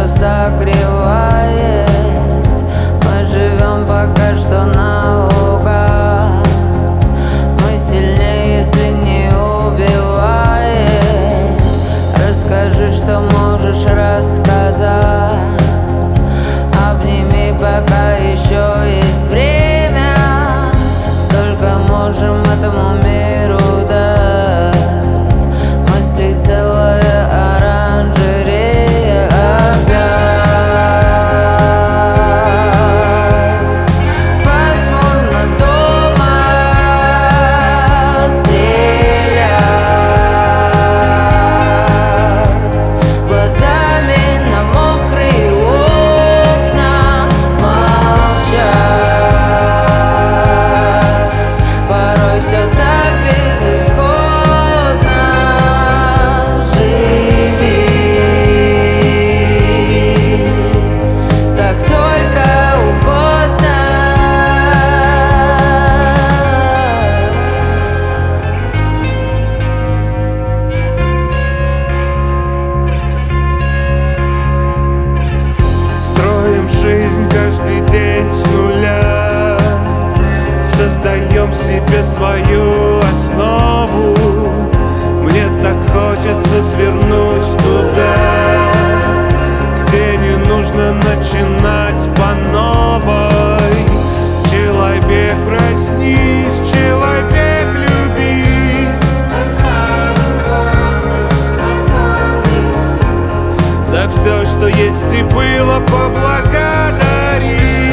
что согревает. Мы живем пока что наугад. Мы сильнее, если не убивает. Расскажи, что можешь рассказать. Обними, пока еще есть время. Столько можем этому миру дать. Мысли целая оранжерея. Опять пасмурно дома стрелять глазами на мокрые окна. Молчать порой все так безысходно. Живи как только угодно. Строим жизнь каждый день с нуля, создаем себе свою основу. Мне так хочется свернуть туда, где не нужно начинать по новой. Человек, проснись, человек, люби. За все, что есть и было, поблагодари.